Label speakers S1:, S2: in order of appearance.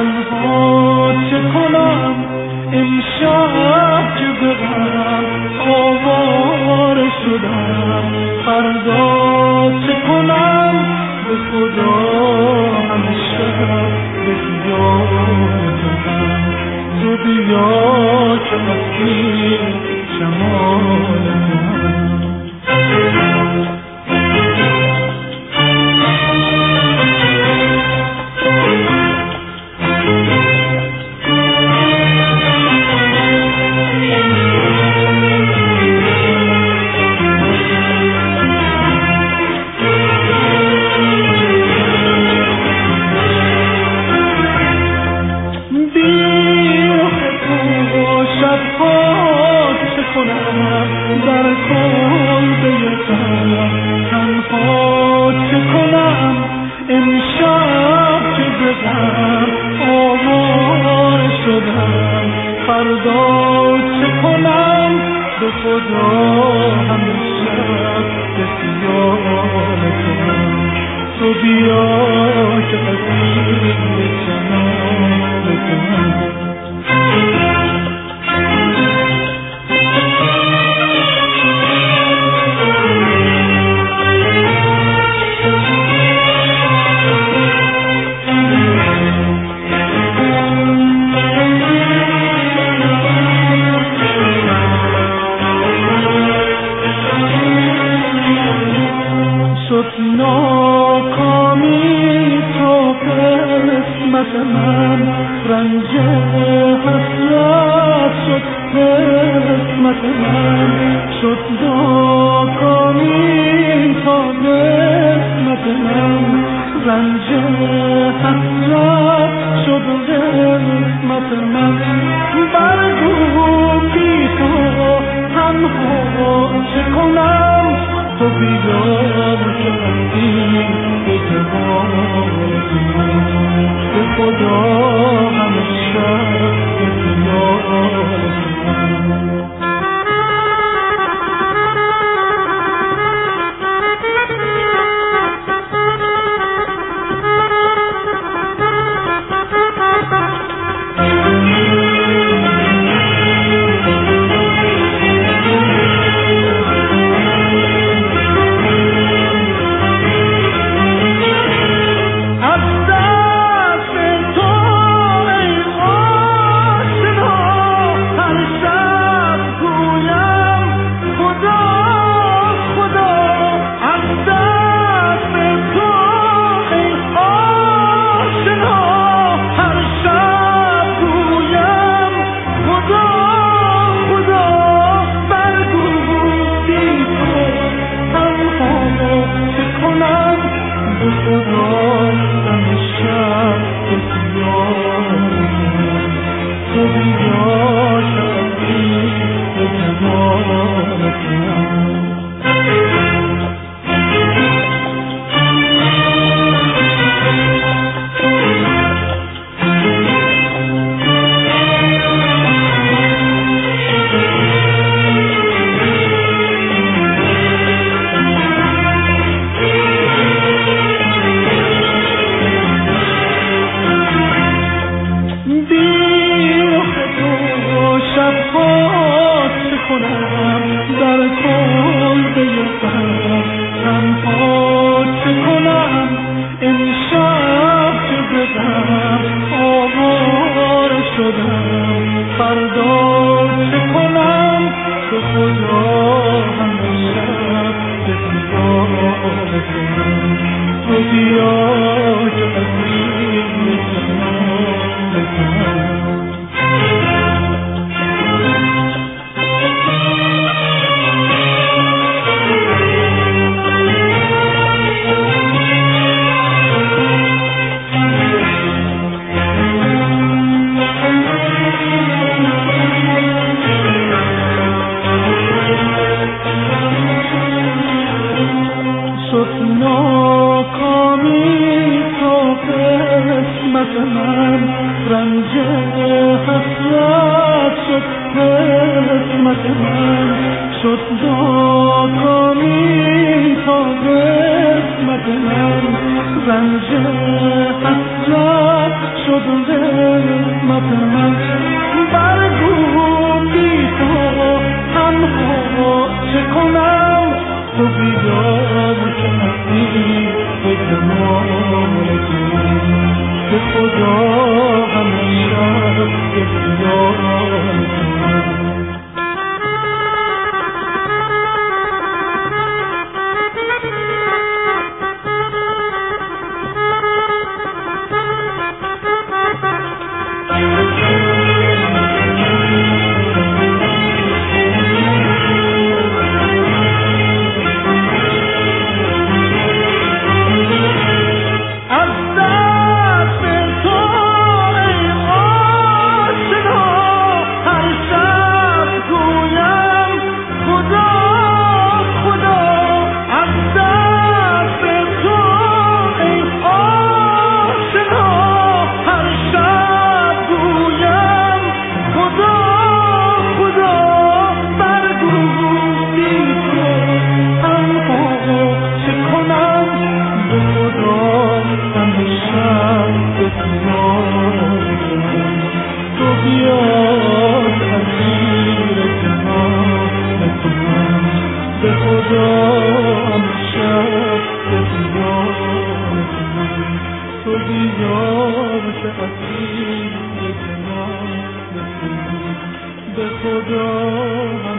S1: تنها چه کنم امشب که برم آواره شدم فردا چه کنم به خدا همه شب به خیال دارم تو بیا که مسیح شمال من در کلبه تنها چه کنم امشب که بزن آواره شدم فردا چه کنم به خدا همه شب به خیال کنم تو بیا که قصیر جمال کنم ناکامی تو قسمت من رنج حسرت شد قسمت من شد ناکامی تو قسمت من رنج حسرت شد قسمت من برگو بی تو تنها چه کنم تو بیدار کردی به جوان به خدا همه شب به خیال رنج حسرت شد خدا همیشه به دیدار به خدا